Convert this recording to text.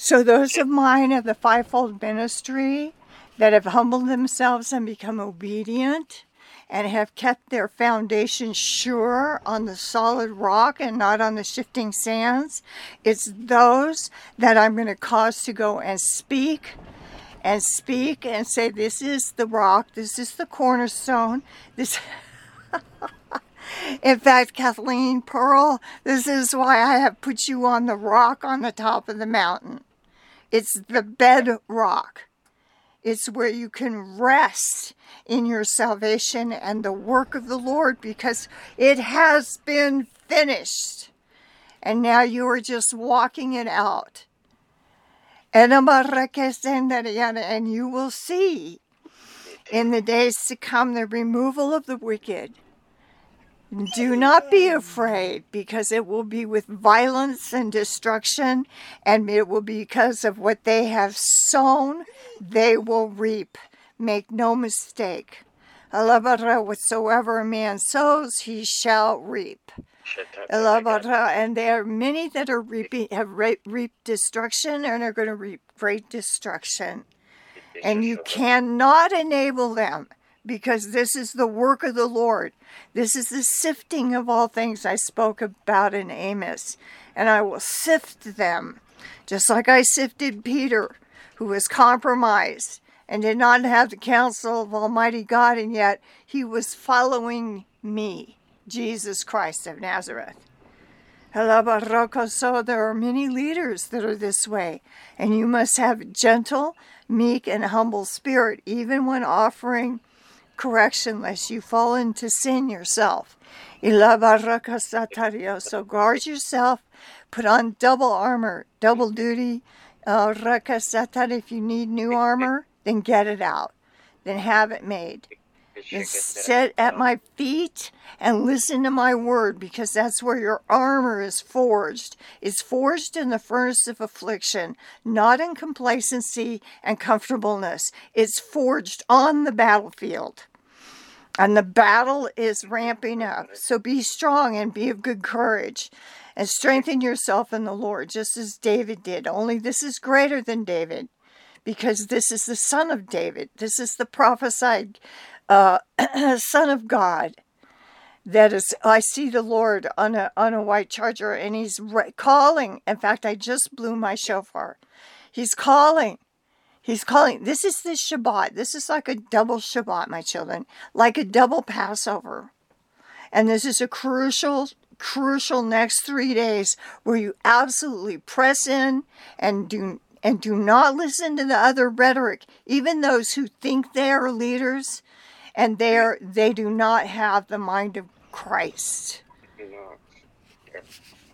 So those of mine of the fivefold ministry that have humbled themselves and become obedient and have kept their foundation sure on the solid rock and not on the shifting sands, it's those that I'm going to cause to go and speak and say, this is the rock, this is the cornerstone, this... In fact, Kathleen Pearl, this is why I have put you on the rock on the top of the mountain. It's the bedrock. It's where you can rest in your salvation and the work of the Lord, because it has been finished. And now you are just walking it out. And you will see in the days to come the removal of the wicked. Do not be afraid, because it will be with violence and destruction, and it will be because of what they have sown, they will reap. Make no mistake. Whatsoever a man sows, he shall reap. And there are many that are have reaped destruction and are going to reap great destruction. And you cannot enable them, because this is the work of the Lord. This is the sifting of all things I spoke about in Amos. And I will sift them, just like I sifted Peter, who was compromised and did not have the counsel of Almighty God, and yet he was following me, Jesus Christ of Nazareth. So there are many leaders that are this way, and you must have a gentle, meek, and humble spirit, even when offering correction, lest you fall into sin yourself. So guard yourself, put on double armor, double duty. If you need new armor, then get it out, then have it made. Then sit at my feet and listen to my word, because that's where your armor is forged. It's forged in the furnace of affliction, not in complacency and comfortableness. It's forged on the battlefield. And the battle is ramping up. So be strong and be of good courage, and strengthen yourself in the Lord, just as David did. Only this is greater than David, because this is the son of David. This is the prophesied Son of God. That is, I see the Lord on a white charger, and he's calling. In fact, I just blew my shofar. He's calling. He's calling. This is the Shabbat. This is like a double Shabbat, my children, like a double Passover. And this is a crucial next 3 days where you absolutely press in and do not listen to the other rhetoric, even those who think they are leaders, and they do not have the mind of Christ.